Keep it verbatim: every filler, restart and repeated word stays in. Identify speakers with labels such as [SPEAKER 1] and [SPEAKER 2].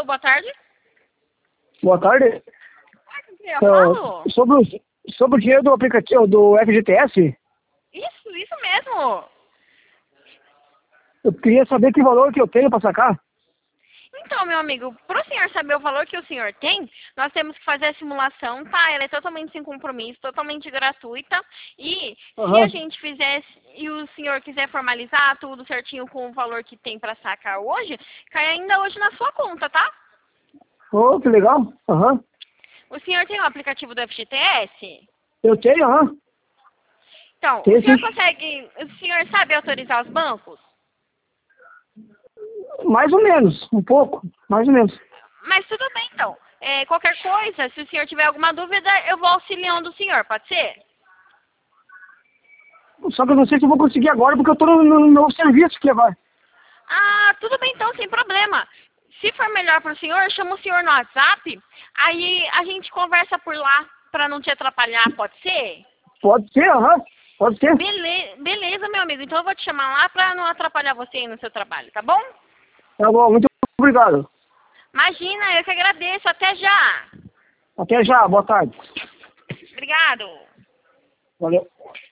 [SPEAKER 1] boa tarde.
[SPEAKER 2] Boa tarde.
[SPEAKER 1] Eu falo?
[SPEAKER 2] Uh, sobre, o, sobre o dinheiro do aplicativo do F G T S,
[SPEAKER 1] Isso, isso mesmo.
[SPEAKER 2] eu queria saber que valor que eu tenho para sacar.
[SPEAKER 1] Então, meu amigo, para o senhor saber o valor que o senhor tem, nós temos que fazer a simulação, tá? Ela é totalmente sem compromisso, totalmente gratuita. E
[SPEAKER 2] Uhum.
[SPEAKER 1] se a gente fizer e o senhor quiser formalizar tudo certinho com o valor que tem para sacar hoje, cai ainda hoje na sua conta, tá?
[SPEAKER 2] Oh, que legal. Uhum.
[SPEAKER 1] O senhor tem o aplicativo do F G T S?
[SPEAKER 2] Eu tenho, aham.
[SPEAKER 1] Então,
[SPEAKER 2] Tem
[SPEAKER 1] o senhor
[SPEAKER 2] sim.
[SPEAKER 1] consegue, o senhor sabe autorizar os bancos?
[SPEAKER 2] Mais ou menos, um pouco, mais ou menos.
[SPEAKER 1] Mas tudo bem, então. É, qualquer coisa, se o senhor tiver alguma dúvida, eu vou auxiliando o senhor, pode ser?
[SPEAKER 2] Só que eu não sei se eu vou conseguir agora, porque eu tô no, no meu serviço que vai.
[SPEAKER 1] Ah, tudo bem então, sem problema. Se for melhor para o senhor, chama o senhor no WhatsApp, aí a gente conversa por lá, para não te atrapalhar, pode ser?
[SPEAKER 2] Pode ser, aham. Pode ser.
[SPEAKER 1] Bele beleza, meu amigo. Então eu vou te chamar lá para não atrapalhar você aí no seu trabalho, tá bom?
[SPEAKER 2] Tá bom, muito obrigado.
[SPEAKER 1] Imagina, eu que agradeço. Até já.
[SPEAKER 2] Até já, boa tarde.
[SPEAKER 1] Obrigado.
[SPEAKER 2] Valeu.